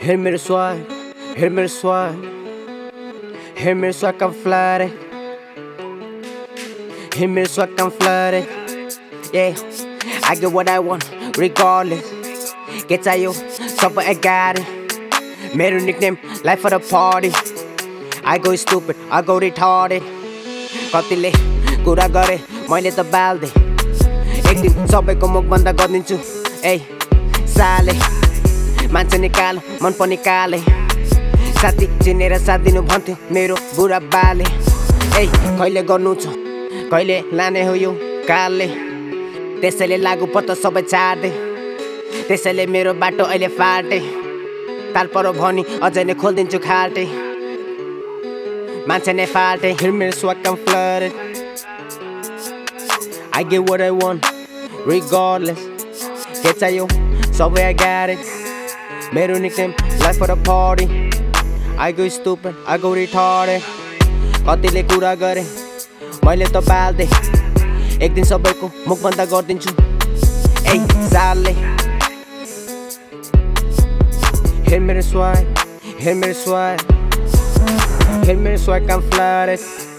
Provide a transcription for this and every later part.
Hear me the swag, hear me the swag, hear me the swag, I'm flooded. Hear me the swag, I'm flooded. Yeah, I get what I want, regardless. Get you, something I got it. Made a nickname, life for the party. I go stupid, I go retarded. कतिले कुरा गरे मैले त बाल्दे एक दिन सबैको मुख बन्द गरिदिन्छु ए साले मान्छे निकालो मन पनि काले साथी चिनेर साथ दिनु भन्थ्यो मेरो बुढा बाले ए कहिले गर्नु छ कहिले लाने हो यो कालले त्यसैले लागु पत्ता सबै छाड्दे त्यसैले मेरो बाटो अहिले फाटे ताल परो भनी अझै नै खोल्दिन्छु खाल्टे मान्छे नै फाल्टे Hear me swag, I'm flooded. I get what I want, regardless. Get you, somewhere I got it. Made a nickname, life for the party. I go stupid, I go retarded. कतिले कुरा गरे मैले त बाल्दे एक दिन सबैको मुख बन्द गरिदिन्छु ए साले Hear me the swag, hear me the swag, hear me the swag, I'm flooded.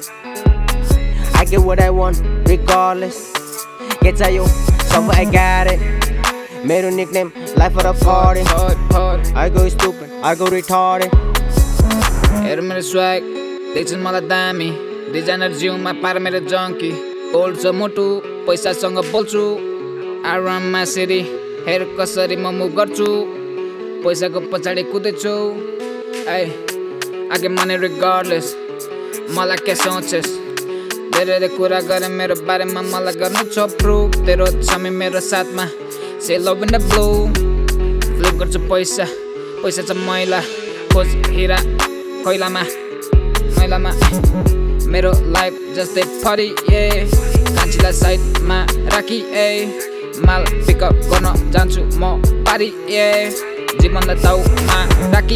I get what I want, regardless. Get you, so I got it. Made a nickname, life for the party. I go stupid, I go retarded. Hear me the swag, देख्छन् मलाई दामी designer जिउमा पार मेरो जङ्की old छ मुटु पैसासँग बोल्छु I run my city हेर कसरी म मुभ गर्छु पैसाको पछाडि कुदेछु I get money regardless मलाई के सोचेस् धेरै कुरा गरे मेरो बारेमा मलाई गर्नु छ प्रुभ तेरो छमी मेरो साथमा say love in the blue flip गर्छु पैसा पैसा छ मैला खोज हिरा कोइलामा मैलामा मेरो लाइफ जस्तै फरी कान्छीलाई साइडमा राखी माल पिकअप गर्न जान्छु म पारी जीवनलाई ताउमा राखी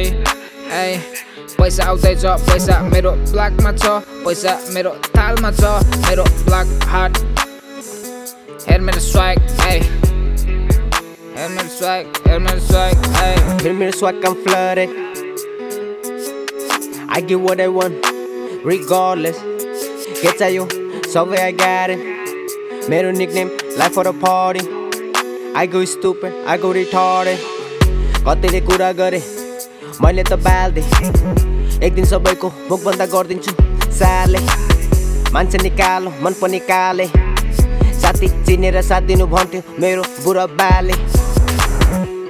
पैसा आउँदैछ पैसा मेरो ब्ल्याकमा छ पैसा मेरो थालमा छ मेरो ब्ल्याक हार्ट हेर मेरो स्वाग हेर मेरो स्वाग हेर मेरो swag Hear me the swag, I'm flooded. I get what I want, regardless. Get you, somewhere I got it. Made a nickname, life for the party. I go stupid, I go retarded. कतिले कुरा गरे मैले त बाल्दे एक दिन सबैको मुख बन्द गरिदिन्छु साले मान्छे निकालो मन पनि काले साथी चिनेर साथ दिनु भन्थ्यो मेरो बुढा बाले